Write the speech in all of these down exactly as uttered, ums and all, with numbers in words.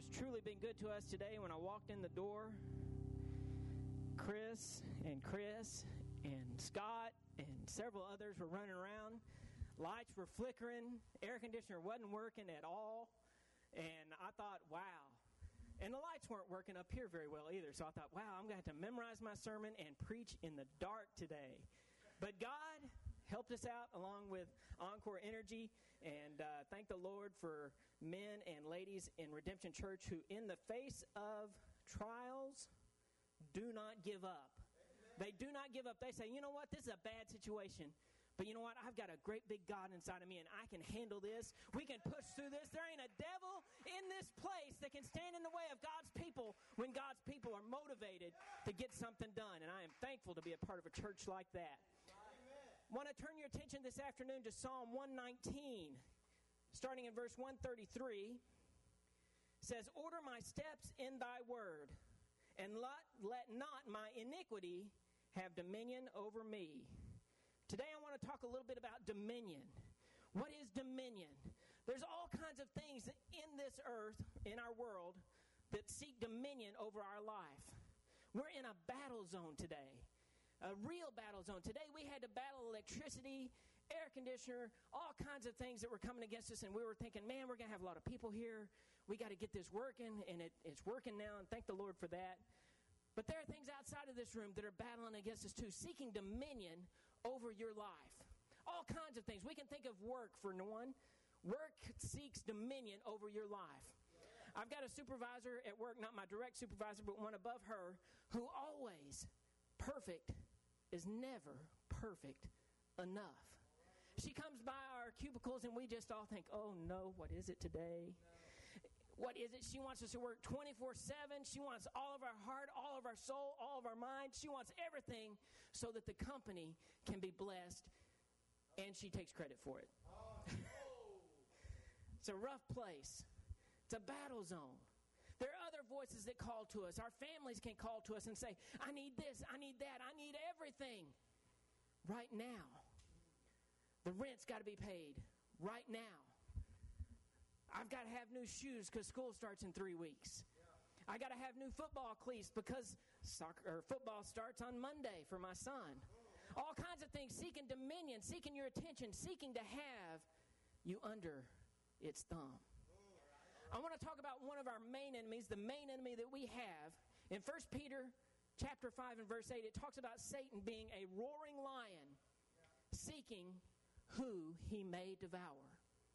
has truly been good to us today. When I walked in the door, Chris and Chris and Scott and several others were running around. Lights were flickering. Air conditioner wasn't working at all. And I thought, wow. And the lights weren't working up here very well either. So I thought, wow, I'm going to have to memorize my sermon and preach in the dark today. But God helped us out along with Encore Energy, and uh, thank the Lord for men and ladies in Redemption Church who, in the face of trials, do not give up. Amen. They do not give up. They say, you know what, this is a bad situation, but you know what, I've got a great big God inside of me, and I can handle this. We can push through this. There ain't a devil in this place that can stand in the way of God's people when God's people are motivated to get something done, and I am thankful to be a part of a church like that. I want to turn your attention this afternoon to Psalm one nineteen, starting in verse one thirty-three. It says, order my steps in thy word, and let, let not my iniquity have dominion over me. Today I want to talk a little bit about dominion. What is dominion? There's all kinds of things in this earth, in our world, that seek dominion over our life. We're in a battle zone today. A real battle zone. Today we had to battle electricity, air conditioner, all kinds of things that were coming against us, and we were thinking, man, we're going to have a lot of people here. We got to get this working, and it, it's working now, and thank the Lord for that. But there are things outside of this room that are battling against us too, seeking dominion over your life. All kinds of things. We can think of work for one. Work seeks dominion over your life. I've got a supervisor at work, not my direct supervisor, but one above her, who always, perfect is never perfect enough. She comes by our cubicles and we just all think, oh no, what is it today? No. What is it? She wants us to work twenty-four seven. She wants all of our heart, all of our soul, all of our mind. She wants everything so that the company can be blessed, and she takes credit for it. Oh, no. It's a rough place. It's a battle zone. There are other voices that call to us. Our families can call to us and say, I need this, I need that, I need everything. Right now. The rent's got to be paid. Right now. I've got to have new shoes because school starts in three weeks. I got to have new football cleats because soccer or football starts on Monday for my son. All kinds of things, seeking dominion, seeking your attention, seeking to have you under its thumb. I want to talk about one of our main enemies, the main enemy that we have. In First Peter chapter five and verse eight, it talks about Satan being a roaring lion, seeking who he may devour.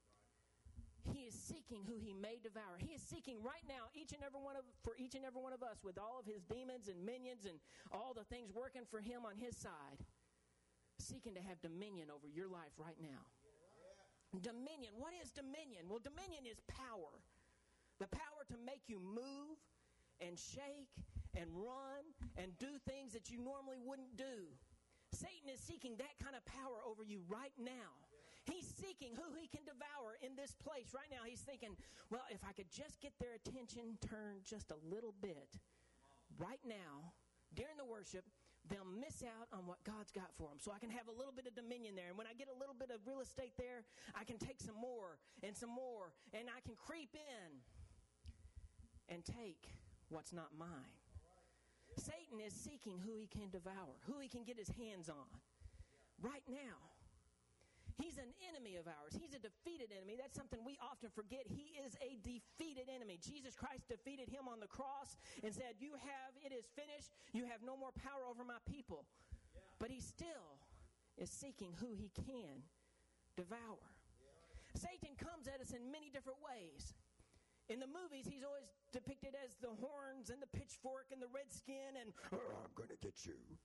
He is seeking who he may devour. He is seeking right now, each and every one of for each and every one of us, with all of his demons and minions and all the things working for him on his side, seeking to have dominion over your life right now. Dominion. What is dominion? Well, dominion is power. The power to make you move and shake and run and do things that you normally wouldn't do. Satan is seeking that kind of power over you right now. He's seeking who he can devour in this place right now. He's thinking, well, if I could just get their attention turned just a little bit right now, during the worship, they'll miss out on what God's got for them. So I can have a little bit of dominion there. And when I get a little bit of real estate there, I can take some more and some more. And I can creep in and take what's not mine. Satan is seeking who he can devour, who he can get his hands on right now. He's an enemy of ours. He's a defeated enemy. That's something we often forget. He is a defeated enemy. Jesus Christ defeated him on the cross and said, you have, it is finished. You have no more power over my people. Yeah. But he still is seeking who he can devour. Yeah. Satan comes at us in many different ways. In the movies, he's always depicted as the horns and the pitchfork and the red skin and, oh, I'm going to get you.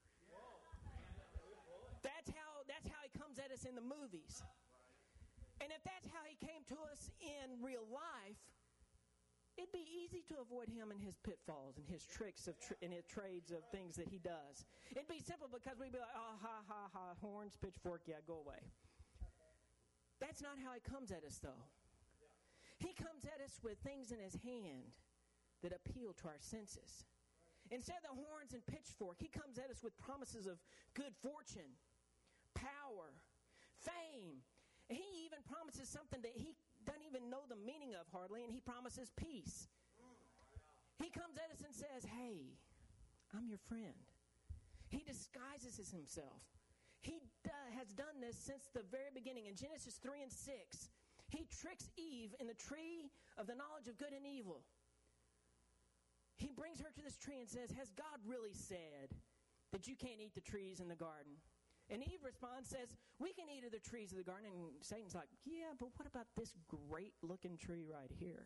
That's how, that's how he comes at us in the movies. And if that's how he came to us in real life, it'd be easy to avoid him and his pitfalls and his tricks of tr- and his trades of things that he does. It'd be simple because we'd be like, oh, ha, ha, ha, horns, pitchfork, yeah, go away. That's not how he comes at us, though. He comes at us with things in his hand that appeal to our senses. Instead of the horns and pitchfork, he comes at us with promises of good fortune, power, fame. And he even promises something that he doesn't even know the meaning of hardly, and he promises peace. He comes at us and says, hey, I'm your friend. He disguises himself. He do, has done this since the very beginning. In Genesis three and six, he tricks Eve in the tree of the knowledge of good and evil. He brings her to this tree and says, has God really said that you can't eat the trees in the garden? And Eve responds, says, we can eat of the trees of the garden. And Satan's like, yeah, but what about this great-looking tree right here?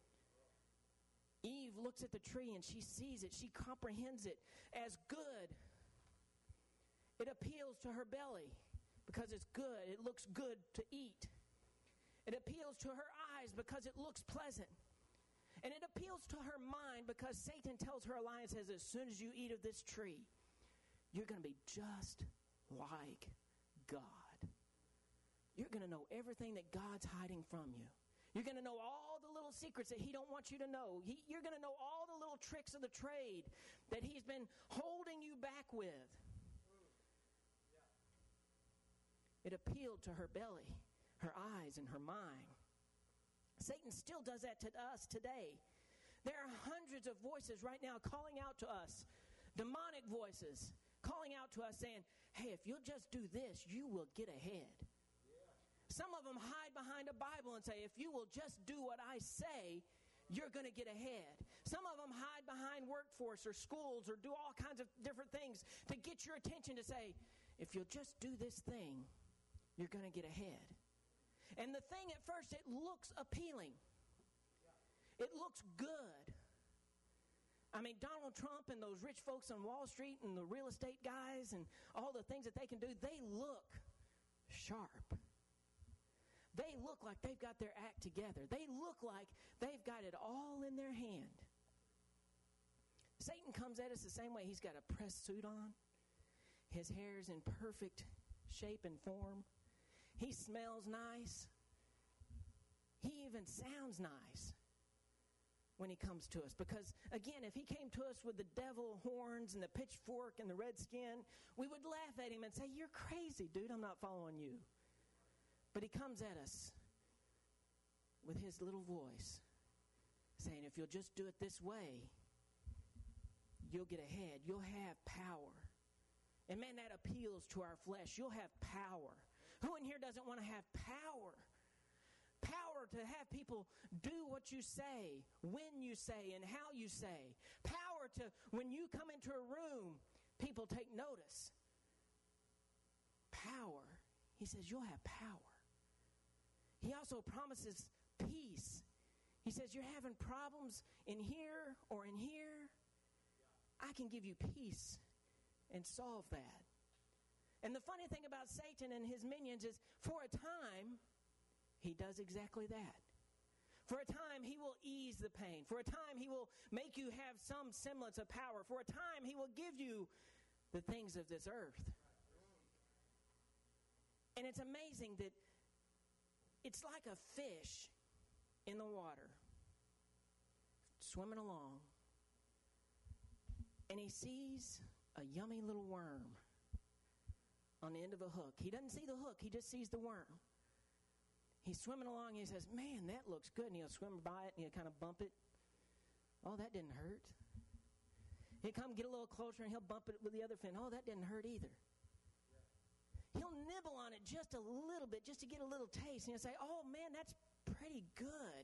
Eve looks at the tree and she sees it. She comprehends it as good. It appeals to her belly because it's good. It looks good to eat. It appeals to her eyes because it looks pleasant. And it appeals to her mind because Satan tells her a lie and says, as soon as you eat of this tree, you're going to be just like God. You're going to know everything that God's hiding from you. You're going to know all the little secrets that he don't want you to know. He, you're going to know all the little tricks of the trade that he's been holding you back with. It appealed to her belly, her eyes, and her mind. Satan still does that to us today. There are hundreds of voices right now calling out to us, demonic voices, calling out to us saying, hey, if you'll just do this, you will get ahead. Some of them hide behind a Bible and say, if you will just do what I say, you're going to get ahead. Some of them hide behind workforce or schools or do all kinds of different things to get your attention to say, if you'll just do this thing, you're going to get ahead. And the thing at first, it looks appealing. It looks good. I mean, Donald Trump and those rich folks on Wall Street and the real estate guys and all the things that they can do, they look sharp. They look like they've got their act together. They look like they've got it all in their hand. Satan comes at us the same way. He's got a pressed suit on. His hair's in perfect shape and form. He smells nice. He even sounds nice when he comes to us. Because, again, if he came to us with the devil horns and the pitchfork and the red skin, we would laugh at him and say, you're crazy, dude. I'm not following you. But he comes at us with his little voice saying, if you'll just do it this way, you'll get ahead. You'll have power. And man, that appeals to our flesh. You'll have power. Who in here doesn't want to have power? Power to have people do what you say, when you say, and how you say. Power to, when you come into a room, people take notice. Power. He says, you'll have power. He also promises peace. He says, you're having problems in here or in here. I can give you peace and solve that. And the funny thing about Satan and his minions is, for a time, he does exactly that. For a time, he will ease the pain. For a time, he will make you have some semblance of power. For a time, he will give you the things of this earth. And it's amazing that it's like a fish in the water, swimming along, and he sees a yummy little worm on the end of a hook. He doesn't see the hook, he just sees the worm. He's swimming along, and he says, man, that looks good. And he'll swim by it, and he'll kind of bump it. Oh, that didn't hurt. He'll come get a little closer, and he'll bump it with the other fin. Oh, that didn't hurt either. He'll nibble on it just a little bit, just to get a little taste. And he'll say, oh, man, that's pretty good.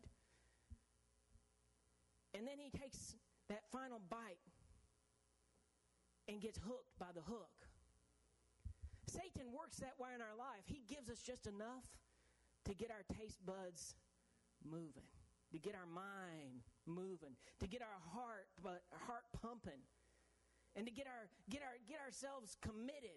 And then he takes that final bite and gets hooked by the hook. Satan works that way in our life. He gives us just enough to get our taste buds moving, to get our mind moving, to get our heart, but our heart pumping, and to get our get our get ourselves committed.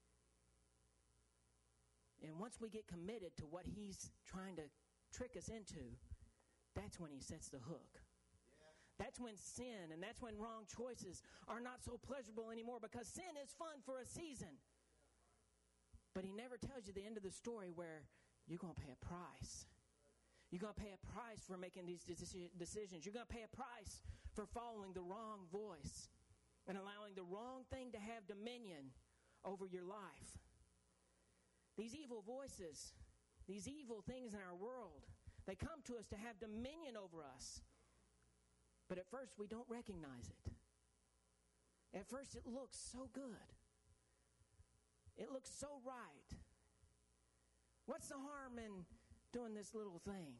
And once we get committed to what he's trying to trick us into, that's when he sets the hook. Yeah. That's when sin and that's when wrong choices are not so pleasurable anymore, because sin is fun for a season. But he never tells you the end of the story where you're going to pay a price. You're going to pay a price for making these decisions. You're going to pay a price for following the wrong voice and allowing the wrong thing to have dominion over your life. These evil voices, these evil things in our world, they come to us to have dominion over us. But at first, we don't recognize it. At first, it looks so good. It looks so right. What's the harm in doing this little thing?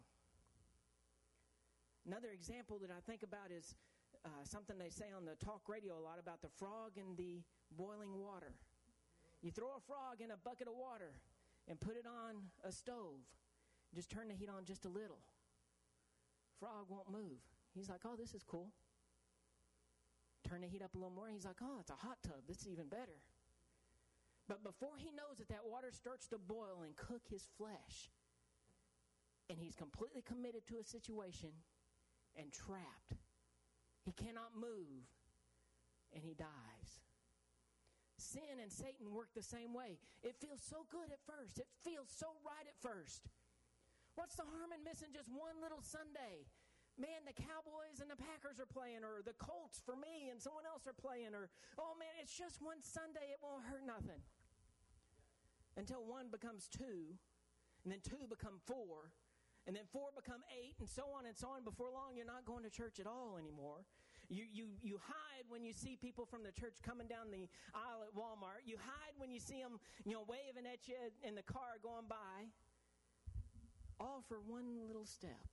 Another example that I think about is uh, something they say on the talk radio a lot about the frog in the boiling water. You throw a frog in a bucket of water and put it on a stove. Just turn the heat on just a little. Frog won't move. He's like, oh, this is cool. Turn the heat up a little more. He's like, oh, it's a hot tub. This is even better. But before he knows it, that water starts to boil and cook his flesh. And he's completely committed to a situation and trapped. He cannot move, and he dies. Sin and Satan work the same way. It feels so good at first. It feels so right at first. What's the harm in missing just one little Sunday? Man, the Cowboys and the Packers are playing, or the Colts for me and someone else are playing, or, oh man, it's just one Sunday, it won't hurt nothing. Until one becomes two, and then two become four, and then four become eight, and so on and so on. Before long, you're not going to church at all anymore. You, you, you hide when you see people from the church coming down the aisle at Walmart. You hide when you see them, you know, waving at you in the car going by. All for one little step.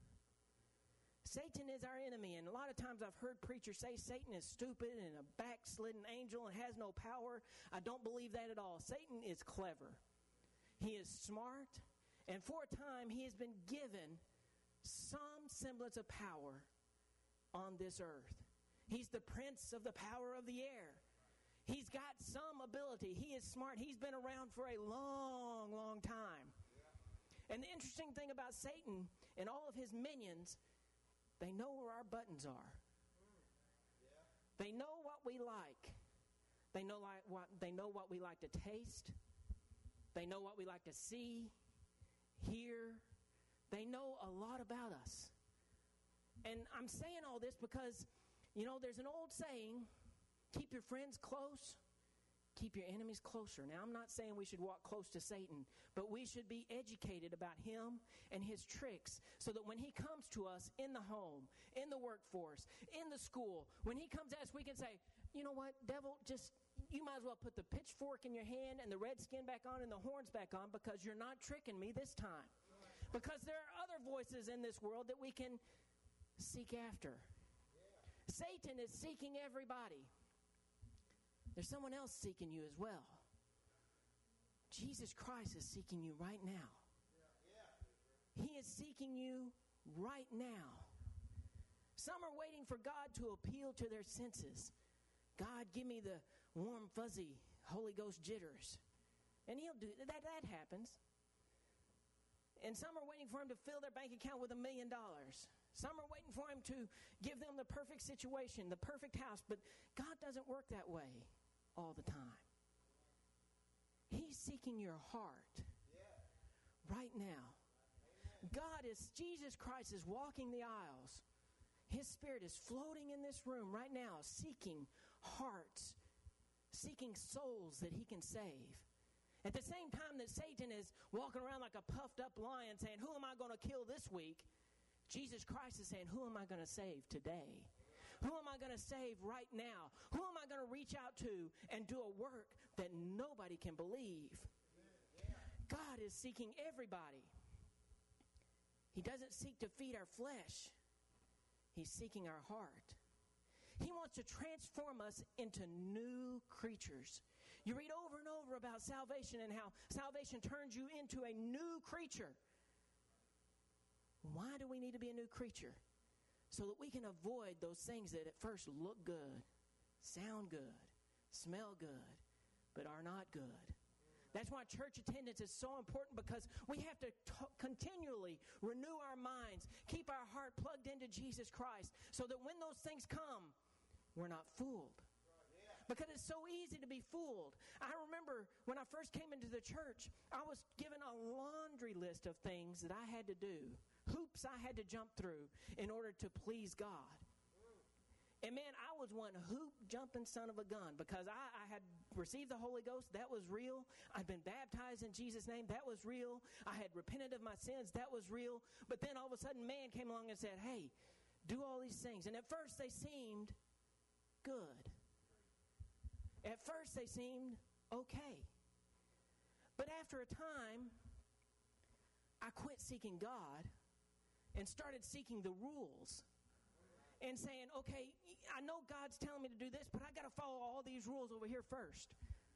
Satan is our enemy, and a lot of times I've heard preachers say Satan is stupid and a backslidden angel and has no power. I don't believe that at all. Satan is clever. He is smart, and for a time he has been given some semblance of power on this earth. He's the prince of the power of the air. He's got some ability. He is smart. He's been around for a long, long time. And the interesting thing about Satan and all of his minions, they know where our buttons are. They know what we like. They know like what they know what we like to taste. They know what we like to see, hear. They know a lot about us. And I'm saying all this because, you know, there's an old saying, keep your friends close, keep your enemies closer. Now, I'm not saying we should walk close to Satan, but we should be educated about him and his tricks so that when he comes to us in the home, in the workforce, in the school, when he comes at us, we can say, you know what, devil, just, you might as well put the pitchfork in your hand and the red skin back on and the horns back on because you're not tricking me this time. Because there are other voices in this world that we can seek after. Satan is seeking everybody. There's someone else seeking you as well. Jesus Christ is seeking you right now. He is seeking you right now. Some are waiting for God to appeal to their senses. God, give me the warm, fuzzy Holy Ghost jitters. And he'll do that. That happens. And some are waiting for him to fill their bank account with a million dollars. Some are waiting for him to give them the perfect situation, the perfect house. But God doesn't work that way all the time. He's seeking your heart right now. God is, Jesus Christ is walking the aisles. His Spirit is floating in this room right now, seeking hearts, seeking souls that he can save. At the same time that Satan is walking around like a puffed up lion saying, who am I going to kill this week? Jesus Christ is saying, who am I going to save today? Who am I going to save right now? Who am I going to reach out to and do a work that nobody can believe? God is seeking everybody. He doesn't seek to feed our flesh. He's seeking our heart. He wants to transform us into new creatures. You read over and over about salvation and how salvation turns you into a new creature. Why do we need to be a new creature? So that we can avoid those things that at first look good, sound good, smell good, but are not good. That's why church attendance is so important, because we have to t- continually renew our minds, keep our heart plugged into Jesus Christ, so that when those things come, we're not fooled. Because it's so easy to be fooled. I remember when I first came into the church, I was given a laundry list of things that I had to do, hoops I had to jump through in order to please God. And man, I was one hoop jumping son of a gun, because I, I had received the Holy Ghost. That was real. I'd been baptized in Jesus' name. That was real. I had repented of my sins. That was real. But then all of a sudden, man came along and said, hey, do all these things. And at first they seemed good. At first they seemed okay. But after a time, I quit seeking God and started seeking the rules and saying, okay, I know God's telling me to do this, but I got to follow all these rules over here first.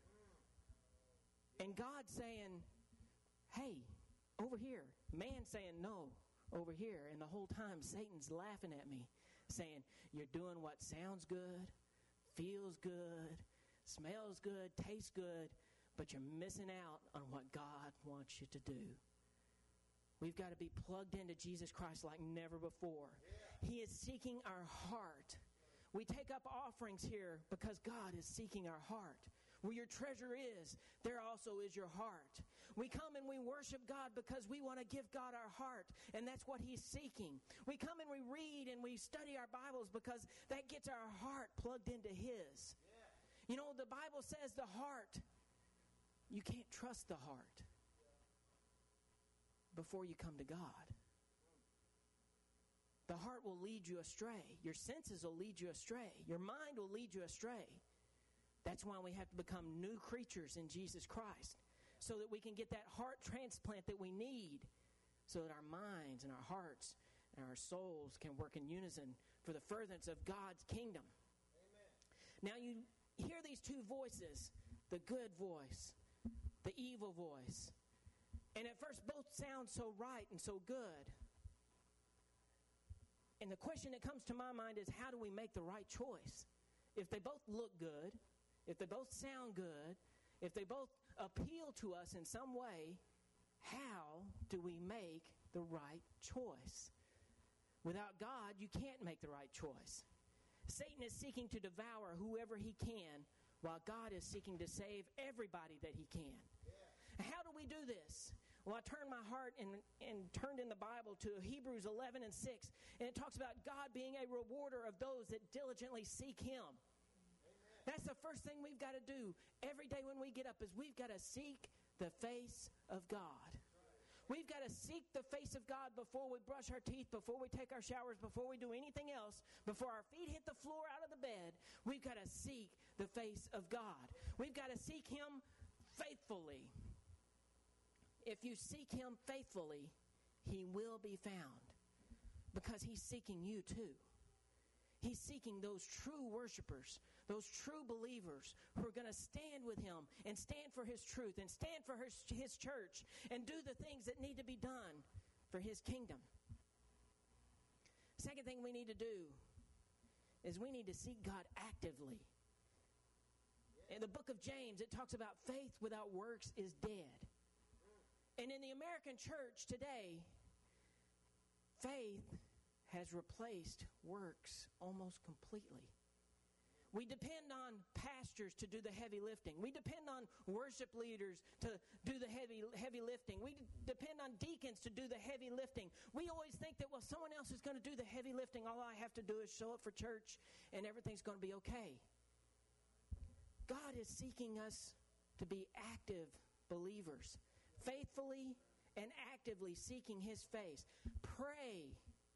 And God saying, hey, over here. Man saying, no, over here. And the whole time, Satan's laughing at me, saying, you're doing what sounds good, feels good, smells good, tastes good, but you're missing out on what God wants you to do. We've got to be plugged into Jesus Christ like never before. He is seeking our heart. We take up offerings here because God is seeking our heart. Where your treasure is, there also is your heart. We come and we worship God because we want to give God our heart, and that's what He's seeking. We come and we read and we study our Bibles because that gets our heart plugged into His. Yeah. You know, the Bible says the heart, you can't trust the heart before you come to God. The heart will lead you astray. Your senses will lead you astray. Your mind will lead you astray. That's why we have to become new creatures in Jesus Christ, so that we can get that heart transplant that we need, so that our minds and our hearts and our souls can work in unison for the furtherance of God's kingdom. Amen. Now you hear these two voices, the good voice, the evil voice. And at first both sound so right and so good. And the question that comes to my mind is, how do we make the right choice? If they both look good, if they both sound good, if they both appeal to us in some way, how do we make the right choice? Without God, you can't make the right choice. Satan is seeking to devour whoever he can, while God is seeking to save everybody that he can. Yeah. How do we do this? Well, I turned my heart and, and turned in the Bible to Hebrews eleven and six, and it talks about God being a rewarder of those that diligently seek Him. Amen. That's the first thing we've got to do every day when we get up, is we've got to seek the face of God. We've got to seek the face of God before we brush our teeth, before we take our showers, before we do anything else, before our feet hit the floor out of the bed. We've got to seek the face of God. We've got to seek Him faithfully. If you seek Him faithfully, He will be found, because He's seeking you too. He's seeking those true worshipers, those true believers who are going to stand with Him and stand for His truth and stand for His, his church and do the things that need to be done for His kingdom. Second thing we need to do is we need to seek God actively. In the book of James, it talks about faith without works is dead. And in the American church today, faith has replaced works almost completely. We depend on pastors to do the heavy lifting. We depend on worship leaders to do the heavy heavy lifting. We d- depend on deacons to do the heavy lifting. We always think that, well, someone else is going to do the heavy lifting. All I have to do is show up for church and everything's going to be okay. God is seeking us to be active believers, faithfully and actively seeking His face. Pray,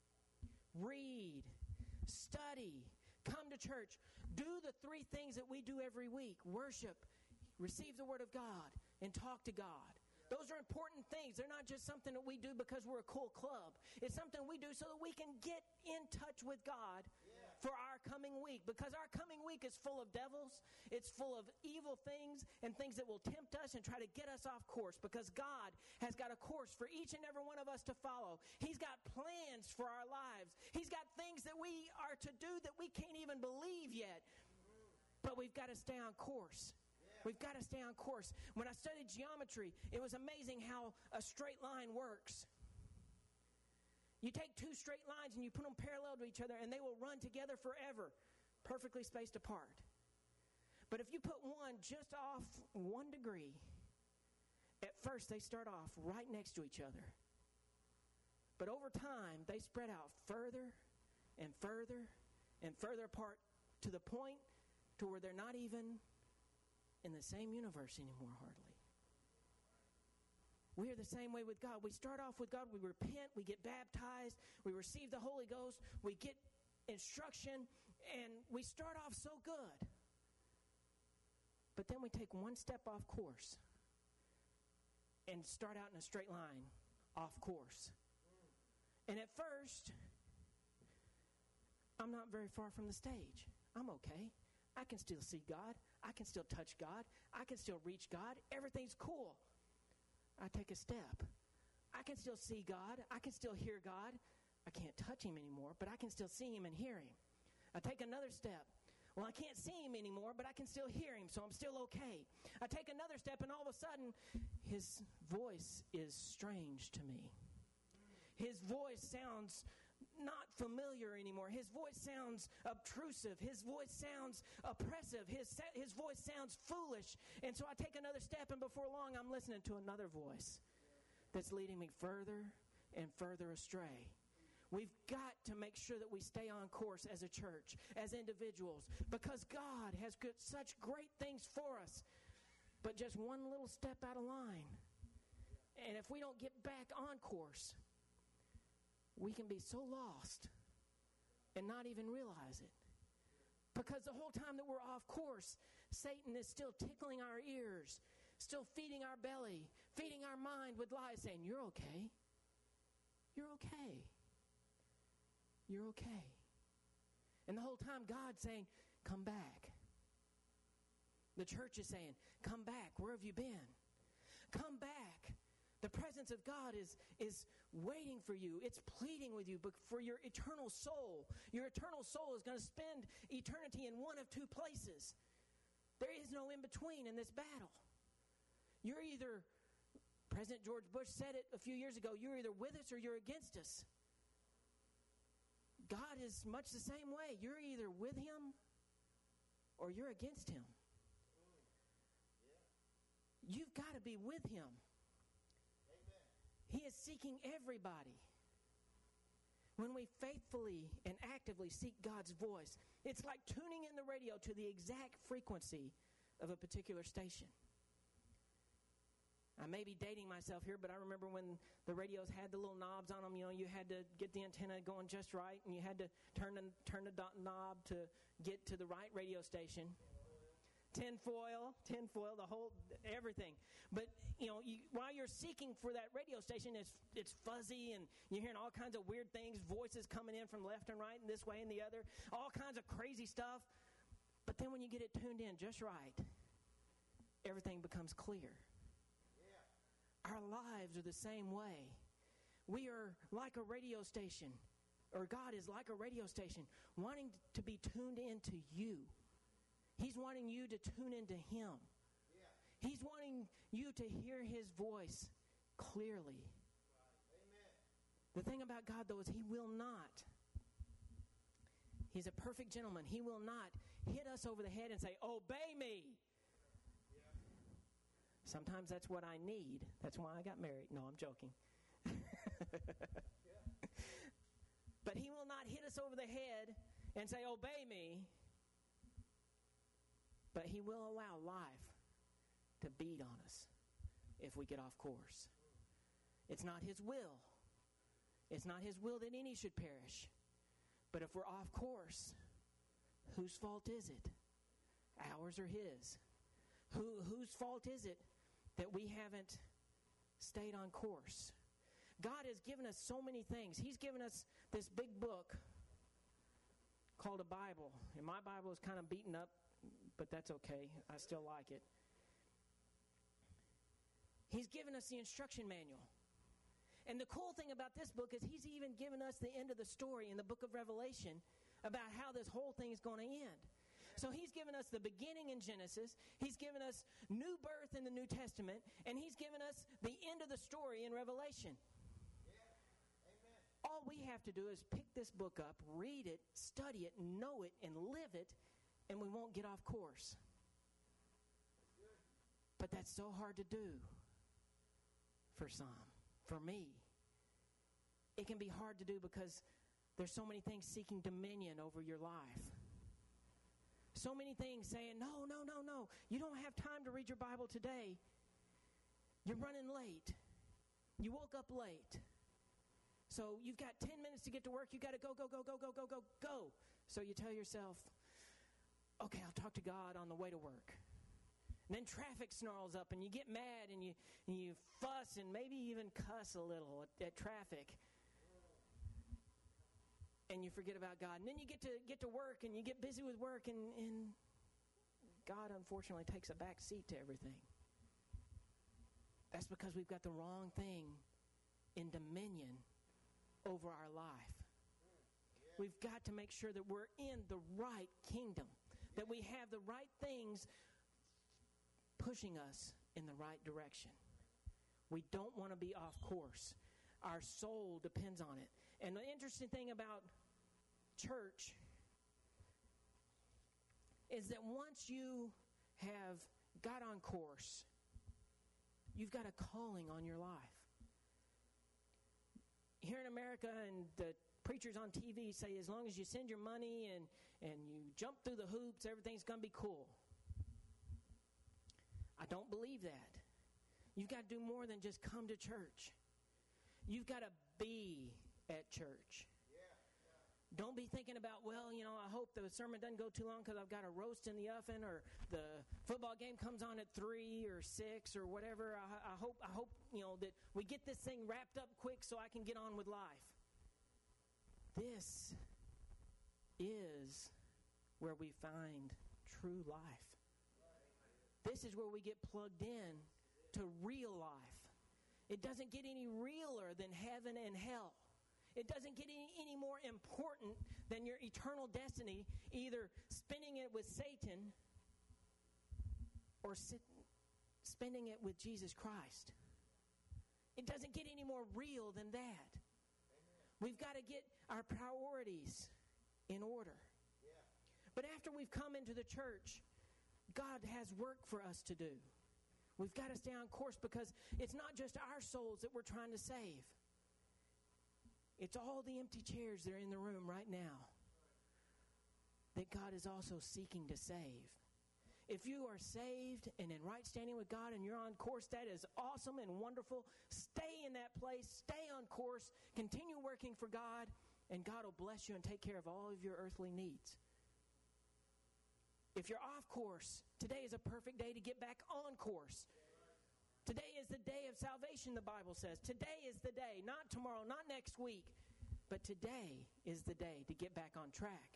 read, study, come to church. Do the three things that we do every week: worship, receive the Word of God, and talk to God. Those are important things. They're not just something that we do because we're a cool club. It's something we do so that we can get in touch with God for our coming week, because our coming week is full of devils. It's full of evil things and things that will tempt us and try to get us off course, because God has got a course for each and every one of us to follow. He's got plans for our lives. He's got things that we are to do that we can't even believe yet, but we've got to stay on course. We've got to stay on course. When I studied geometry, it was amazing how a straight line works. You take two straight lines and you put them parallel to each other, and they will run together forever, perfectly spaced apart. But if you put one just off one degree, at first they start off right next to each other. But over time, they spread out further and further and further apart, to the point to where they're not even in the same universe anymore, hardly. We are the same way with God. We start off with God, we repent, we get baptized, we receive the Holy Ghost, we get instruction, and we start off so good. But then we take one step off course and start out in a straight line off course. And at first, I'm not very far from the stage. I'm okay. I can still see God. I can still touch God. I can still reach God. Everything's cool. I take a step. I can still see God. I can still hear God. I can't touch him anymore, but I can still see him and hear him. I take another step. Well, I can't see him anymore, but I can still hear him, so I'm still okay. I take another step, and all of a sudden, his voice is strange to me. His voice sounds not familiar anymore. His voice sounds obtrusive. His voice sounds oppressive. His, his voice sounds foolish. And so I take another step, and before long, I'm listening to another voice that's leading me further and further astray. We've got to make sure that we stay on course as a church, as individuals, because God has good, such great things for us, but just one little step out of line. And if we don't get back on course, we can be so lost and not even realize it. Because the whole time that we're off course, Satan is still tickling our ears, still feeding our belly, feeding our mind with lies, saying, you're okay. You're okay. You're okay. And the whole time God's saying, come back. The church is saying, come back. Where have you been? Come back. The presence of God is, is waiting for you. It's pleading with you for your eternal soul. Your eternal soul is going to spend eternity in one of two places. There is no in-between in this battle. You're either, President George Bush said it a few years ago, you're either with us or you're against us. God is much the same way. You're either with him or you're against him. You've got to be with him. He is seeking everybody. When we faithfully and actively seek God's voice, it's like tuning in the radio to the exact frequency of a particular station. I may be dating myself here, but I remember when the radios had the little knobs on them. You know, you had to get the antenna going just right, and you had to turn the, turn the knob to get to the right radio station. Tinfoil, tinfoil, the whole, everything. But, you know, you, while you're seeking for that radio station, it's, it's fuzzy, and you're hearing all kinds of weird things, voices coming in from left and right and this way and the other, all kinds of crazy stuff. But then when you get it tuned in just right, everything becomes clear. Our lives are the same way. We are like a radio station, or God is like a radio station, wanting to be tuned into you. He's wanting you to tune into him. Yeah. He's wanting you to hear his voice clearly. Right. Amen. The thing about God, though, is he will not. He's a perfect gentleman. He will not hit us over the head and say, obey me. Sometimes that's what I need. That's why I got married. No, I'm joking. But he will not hit us over the head and say, obey me. But he will allow life to beat on us if we get off course. It's not his will. It's not his will that any should perish. But if we're off course, whose fault is it? Ours or his? Who, whose fault is it that we haven't stayed on course? God has given us so many things. He's given us this big book called a Bible. And my Bible is kind of beaten up, but that's okay. I still like it. He's given us the instruction manual. And the cool thing about this book is he's even given us the end of the story in the book of Revelation about how this whole thing is going to end. So he's given us the beginning in Genesis, he's given us new birth in the New Testament, and he's given us the end of the story in Revelation. Yeah. Amen. All we have to do is pick this book up, read it, study it, know it, and live it, and we won't get off course. But that's so hard to do for some, for me. It can be hard to do because there's so many things seeking dominion over your life. So many things saying, no, no, no, no. You don't have time to read your Bible today. You're running late. You woke up late. So you've got ten minutes to get to work. You got to go, go, go, go, go, go, go, go. So you tell yourself, okay, I'll talk to God on the way to work. And then traffic snarls up and you get mad and you, and you fuss and maybe even cuss a little at, at traffic. And you forget about God. And then you get to get to work and you get busy with work and, and God unfortunately takes a back seat to everything. That's because we've got the wrong thing in dominion over our life. We've got to make sure that we're in the right kingdom, that we have the right things pushing us in the right direction. We don't want to be off course. Our soul depends on it. And the interesting thing about church is that once you have got on course, you've got a calling on your life. Here in America, and the preachers on T V say as long as you send your money and, and you jump through the hoops, everything's going to be cool. I don't believe that. You've got to do more than just come to church. You've got to be at church. Don't be thinking about, well, you know, I hope the sermon doesn't go too long because I've got a roast in the oven, or the football game comes on at three or six or whatever. I, I hope, I hope, you know, that we get this thing wrapped up quick so I can get on with life. This is where we find true life. This is where we get plugged in to real life. It doesn't get any realer than heaven and hell. It doesn't get any, any more important than your eternal destiny, either spending it with Satan or sit, spending it with Jesus Christ. It doesn't get any more real than that. Amen. We've got to get our priorities in order. Yeah. But after we've come into the church, God has work for us to do. We've got to stay on course because it's not just our souls that we're trying to save. It's all the empty chairs that are in the room right now that God is also seeking to save. If you are saved and in right standing with God and you're on course, that is awesome and wonderful. Stay in that place. Stay on course. Continue working for God, and God will bless you and take care of all of your earthly needs. If you're off course, today is a perfect day to get back on course. Today is the day of salvation, the Bible says. Today is the day, not tomorrow, not next week, but today is the day to get back on track.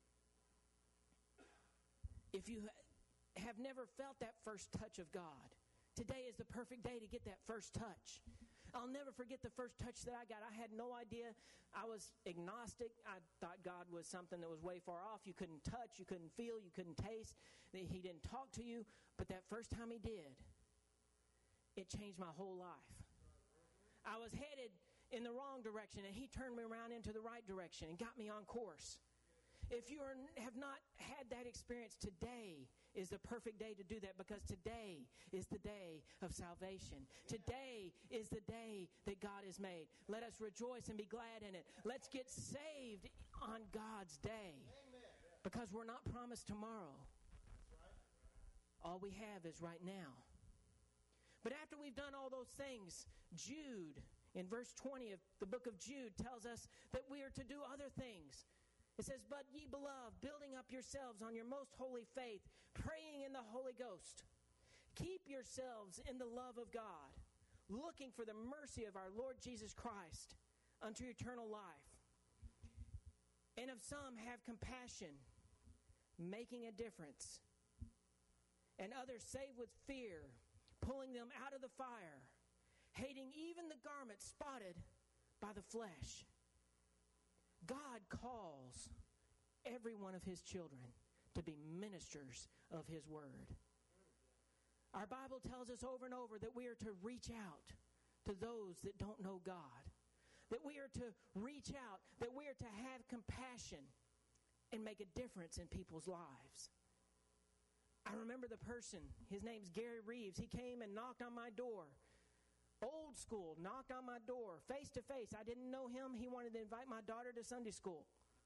If you have never felt that first touch of God, today is the perfect day to get that first touch. I'll never forget the first touch that I got. I had no idea. I was agnostic. I thought God was something that was way far off. You couldn't touch, you couldn't feel, you couldn't taste. He didn't talk to you. But that first time he did, it changed my whole life. I was headed in the wrong direction, and he turned me around into the right direction and got me on course. If you are, have not had that experience, today is the perfect day to do that, because today is the day of salvation. Today is the day that God has made. Let us rejoice and be glad in it. Let's get saved on God's day, because we're not promised tomorrow. All we have is right now. But after we've done all those things, Jude, in verse twenty of the book of Jude, tells us that we are to do other things. It says, "But ye beloved, building up yourselves on your most holy faith, praying in the Holy Ghost, keep yourselves in the love of God, looking for the mercy of our Lord Jesus Christ unto eternal life. And of some have compassion, making a difference, and others save with fear, pulling them out of the fire, hating even the garment spotted by the flesh." God calls every one of his children to be ministers of his word. Our Bible tells us over and over that we are to reach out to those that don't know God, that we are to reach out, that we are to have compassion and make a difference in people's lives. I remember the person, his name's Gary Reeves. He came and knocked on my door. Old school, knocked on my door, face to face. I didn't know him. He wanted to invite my daughter to Sunday school.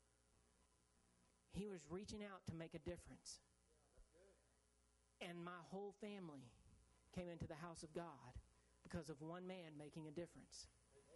He was reaching out to make a difference. And my whole family came into the house of God because of one man making a difference.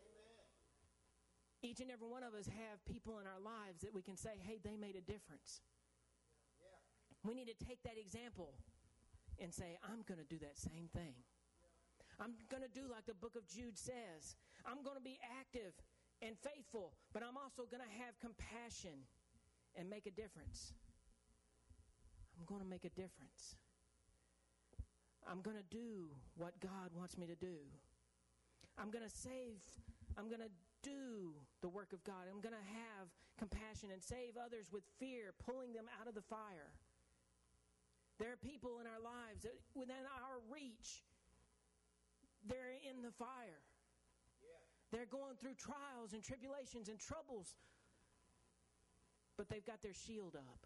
Each and every one of us have people in our lives that we can say, hey, they made a difference. We need to take that example and say, I'm going to do that same thing. I'm going to do like the book of Jude says. I'm going to be active and faithful, but I'm also going to have compassion and make a difference. I'm going to make a difference. I'm going to do what God wants me to do. I'm going to save, I'm going to do the work of God. I'm going to have compassion and save others with fear, pulling them out of the fire. There are people in our lives that within our reach, they're in the fire. Yeah. They're going through trials and tribulations and troubles, but they've got their shield up.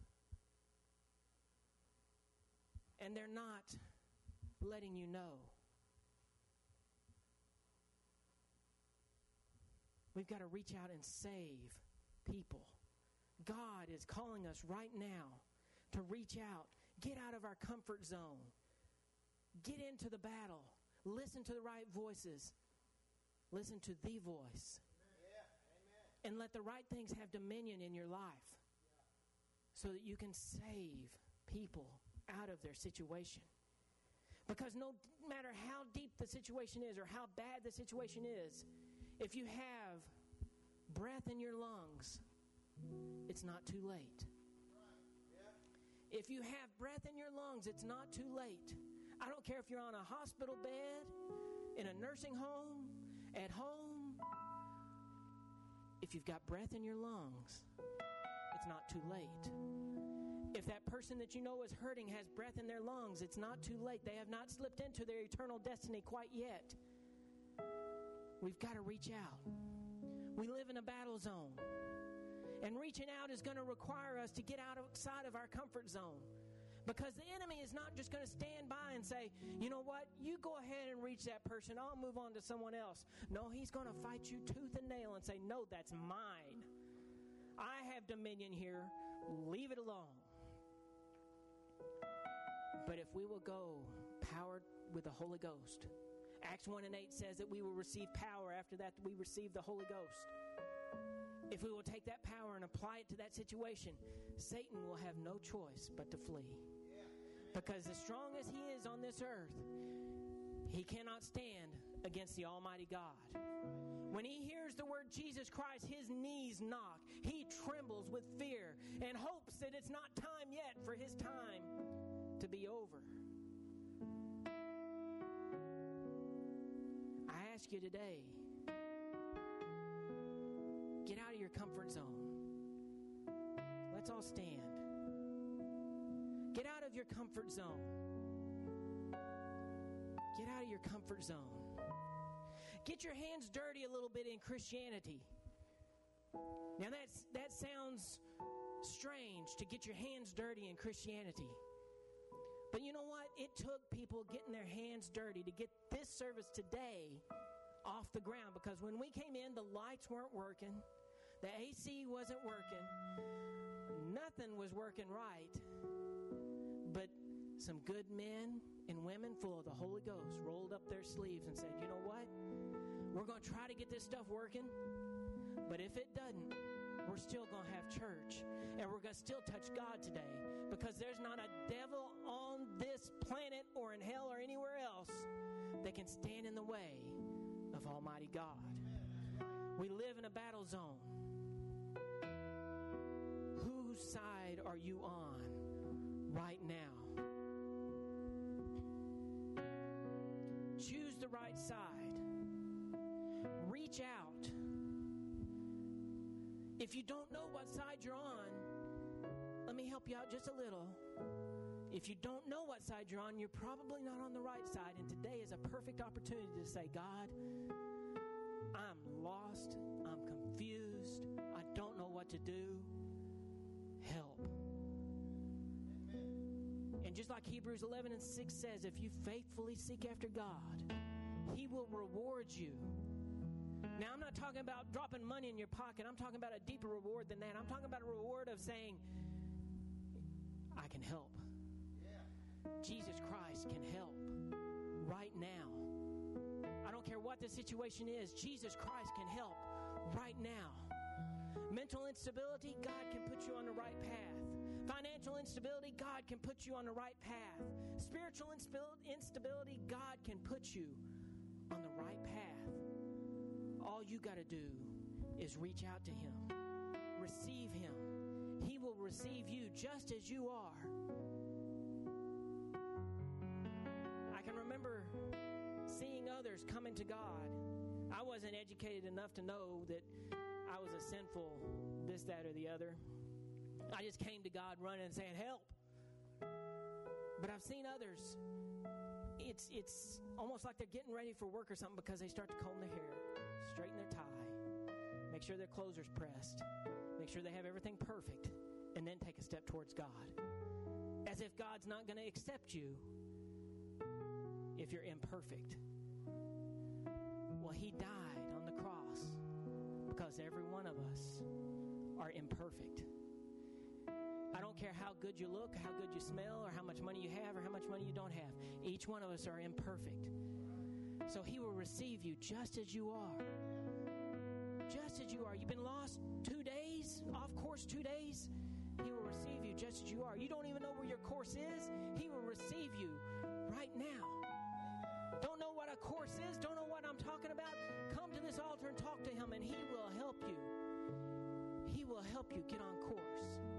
And they're not letting you know. We've got to reach out and save people. God is calling us right now to reach out, get out of our comfort zone, get into the battle, listen to the right voices, listen to the voice, yeah. And let the right things have dominion in your life so that you can save people out of their situation. Because no matter how deep the situation is or how bad the situation is, if you have breath in your lungs, it's not too late. If you have breath in your lungs, it's not too late. I don't care if you're on a hospital bed, in a nursing home, at home. If you've got breath in your lungs, it's not too late. If that person that you know is hurting has breath in their lungs, it's not too late. They have not slipped into their eternal destiny quite yet. We've got to reach out. We live in a battle zone. And reaching out is going to require us to get outside of our comfort zone. Because the enemy is not just going to stand by and say, you know what, you go ahead and reach that person, I'll move on to someone else. No, he's going to fight you tooth and nail and say, no, that's mine. I have dominion here. Leave it alone. But if we will go powered with the Holy Ghost, Acts one and eight says that we will receive power after that we receive the Holy Ghost. If we will take that power and apply it to that situation, Satan will have no choice but to flee. Because as strong as he is on this earth, he cannot stand against the Almighty God. When he hears the word Jesus Christ, his knees knock. He trembles with fear and hopes that it's not time yet for his time to be over. I ask you today, get out of your comfort zone. Let's all stand. Get out of your comfort zone. Get out of your comfort zone. Get your hands dirty a little bit in Christianity. Now that's, that sounds strange to get your hands dirty in Christianity. But you know what? It took people getting their hands dirty to get this service today off the ground. Because when we came in, the lights weren't working. The A C wasn't working. Nothing was working right. But some good men and women full of the Holy Ghost rolled up their sleeves and said, you know what? We're going to try to get this stuff working. But if it doesn't, we're still going to have church. And we're going to still touch God today. Because there's not a devil on this planet or in hell or anywhere else that can stand in the way of Almighty God. We live in a battle zone. Whose side are you on right now? Choose the right side. Reach out. If you don't know what side you're on, let me help you out just a little. If you don't know what side you're on, you're probably not on the right side. And today is a perfect opportunity to say, God, I'm lost. I'm confused. I don't know what to do. Help. And just like Hebrews eleven and six says, if you faithfully seek after God, He will reward you. Now, I'm not talking about dropping money in your pocket. I'm talking about a deeper reward than that. I'm talking about a reward of saying, I can help. Yeah. Jesus Christ can help right now. I don't don't care what the situation is, Jesus Christ can help right now. Mental instability, God can put you on the right path. Financial instability, God can put you on the right path. Spiritual instability, God can put you on the right path. All you got to do is reach out to Him. Receive Him. He will receive you just as you are. I can remember seeing others coming to God. I wasn't educated enough to know that I was a sinful this, that, or the other. I just came to God running and saying, help. But I've seen others, it's it's almost like they're getting ready for work or something because they start to comb their hair, straighten their tie, make sure their clothes are pressed, make sure they have everything perfect, and then take a step towards God. As if God's not going to accept you if you're imperfect. Well, He died on the cross because every one of us are imperfect. I don't care how good you look, how good you smell, or how much money you have, or how much money you don't have. Each one of us are imperfect. So He will receive you just as you are. Just as you are. You've been lost two days, off course two days. He will receive you just as you are. You don't even know where your course is. He will receive you right now. Don't know what a course is, don't know what I'm talking about. Come to this altar and talk to Him, and He will help you. He will help you get on course.